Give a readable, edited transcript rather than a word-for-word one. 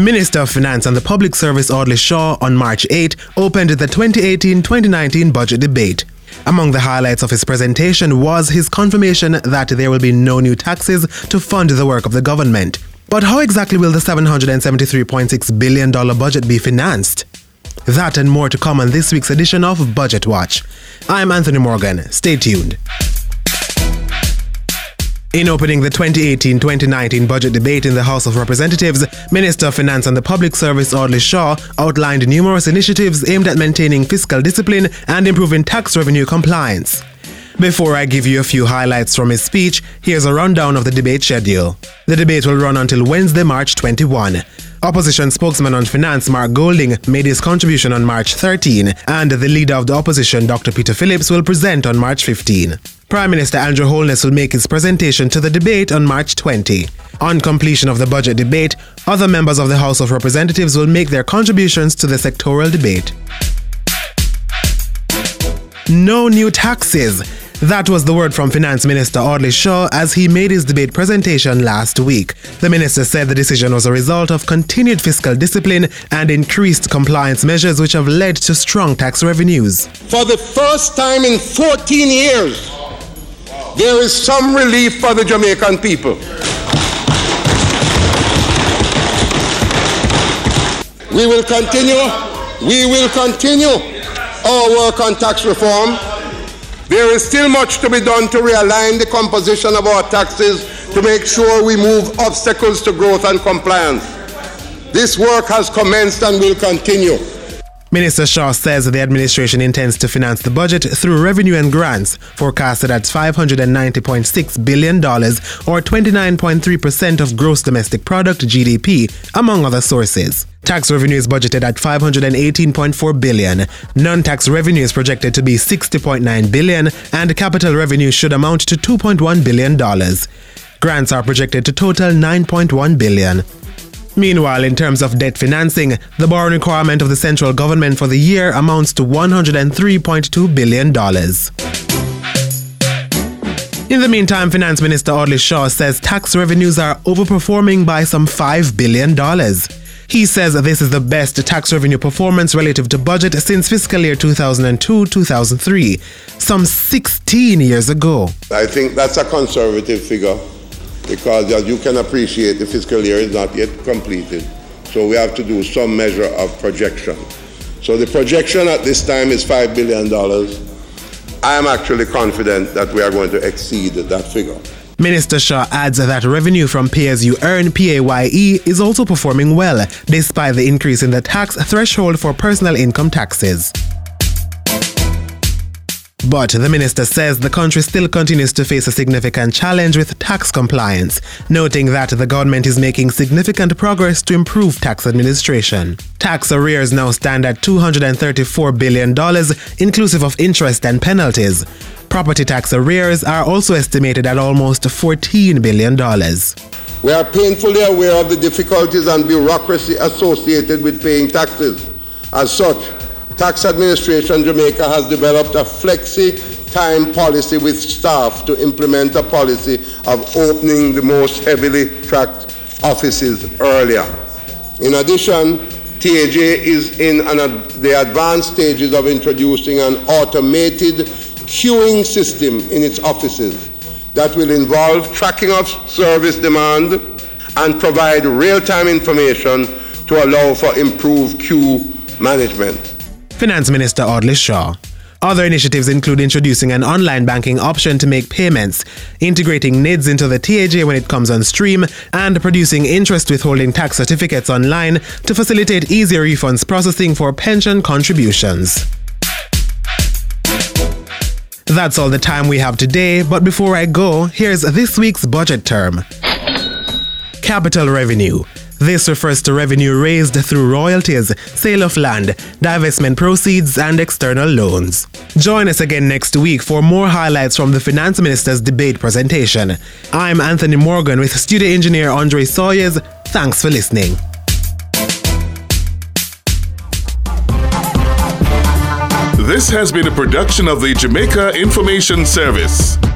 Minister of Finance and the Public Service Audley Shaw on March 8 opened the 2018-2019 budget debate. Among the highlights of his presentation was his confirmation that there will be no new taxes to fund the work of the government. But how exactly will the $773.6 billion budget be financed? That and more to come on this week's edition of Budget Watch. I'm Anthony Morgan. Stay tuned. In opening the 2018-2019 budget debate in the House of Representatives, Minister of Finance and the Public Service Audley Shaw outlined numerous initiatives aimed at maintaining fiscal discipline and improving tax revenue compliance. Before I give you a few highlights from his speech, here's a rundown of the debate schedule. The debate will run until Wednesday, March 21. Opposition spokesman on finance Mark Golding made his contribution on March 13, and the leader of the opposition, Dr. Peter Phillips, will present on March 15. Prime Minister Andrew Holness will make his presentation to the debate on March 20. On completion of the budget debate, other members of the House of Representatives will make their contributions to the sectoral debate. No new taxes. That was the word from Finance Minister Audley Shaw as he made his debate presentation last week. The minister said the decision was a result of continued fiscal discipline and increased compliance measures which have led to strong tax revenues. For the first time in 14 years, there is some relief for the Jamaican people. We will continue our work on tax reform. There is still much to be done to realign the composition of our taxes to make sure we move obstacles to growth and compliance. This work has commenced and will continue. Minister Shaw says the administration intends to finance the budget through revenue and grants, forecasted at $590.6 billion, or 29.3% of gross domestic product (GDP), among other sources. Tax revenue is budgeted at $518.4 billion. Non-tax revenue is projected to be $60.9 billion, and capital revenue should amount to $2.1 billion. Grants are projected to total $9.1 billion. Meanwhile, in terms of debt financing, the borrowing requirement of the central government for the year amounts to $103.2 billion. In the meantime, Finance Minister Audley Shaw says tax revenues are overperforming by some $5 billion. He says this is the best tax revenue performance relative to budget since fiscal year 2002-2003, some 16 years ago. I think that's a conservative figure, because as you can appreciate, the fiscal year is not yet completed. So we have to do some measure of projection. So the projection at this time is $5 billion. I am actually confident that we are going to exceed that figure. Minister Shaw adds that revenue from pay-as-you-earn (PAYE) is also performing well, despite the increase in the tax threshold for personal income taxes. But the minister says the country still continues to face a significant challenge with tax compliance, noting that the government is making significant progress to improve tax administration. Tax arrears now stand at $234 billion, inclusive of interest and penalties. Property tax arrears are also estimated at almost $14 billion. We are painfully aware of the difficulties and bureaucracy associated with paying taxes. As such, Tax Administration Jamaica has developed a flexi-time policy with staff to implement a policy of opening the most heavily tracked offices earlier. In addition, TAJ is in the advanced stages of introducing an automated queuing system in its offices that will involve tracking of service demand and provide real-time information to allow for improved queue management. Finance Minister Audley Shaw. Other initiatives include introducing an online banking option to make payments, integrating NIDS into the TAJ when it comes on stream, and producing interest withholding tax certificates online to facilitate easier refunds processing for pension contributions. That's all the time we have today, but before I go, here's this week's budget term. Capital revenue. This refers to revenue raised through royalties, sale of land, divestment proceeds, and external loans. Join us again next week for more highlights from the Finance Minister's debate presentation. I'm Anthony Morgan with studio engineer Andre Sawyers. Thanks for listening. This has been a production of the Jamaica Information Service.